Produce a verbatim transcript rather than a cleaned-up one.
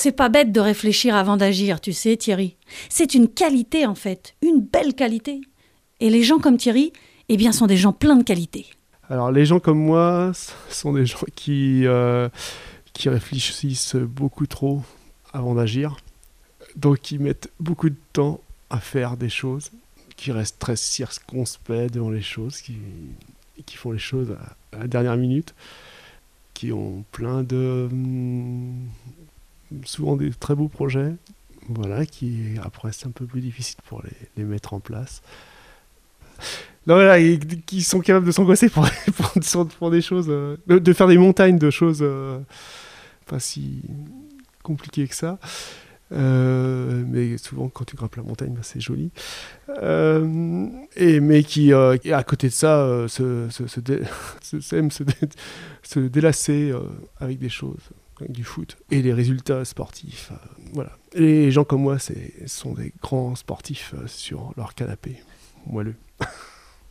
C'est pas bête de réfléchir avant d'agir, tu sais, Thierry. C'est une qualité, en fait, une belle qualité. Et les gens comme Thierry, eh bien, sont des gens pleins de qualités. Alors, les gens comme moi sont des gens qui, euh, qui réfléchissent beaucoup trop avant d'agir. Donc, ils mettent beaucoup de temps à faire des choses, qui restent très circonspects devant les choses, qui, qui font les choses à, à la dernière minute, qui ont plein de... souvent des très beaux projets, voilà, qui après c'est un peu plus difficile pour les, les mettre en place. Non, voilà, et, qui sont capables de s'angoisser pour, pour, pour des choses, euh, de, de faire des montagnes de choses euh, pas si compliquées que ça. Euh, mais souvent quand tu grimpes la montagne, bah, c'est joli. Euh, et, mais qui, euh, à côté de ça, euh, se, se, se, dé, se, aiment se, dé, se délasser euh, avec des choses. Du foot et les résultats sportifs, euh, voilà. Et les gens comme moi, c'est, sont des grands sportifs euh, sur leur canapé moelleux.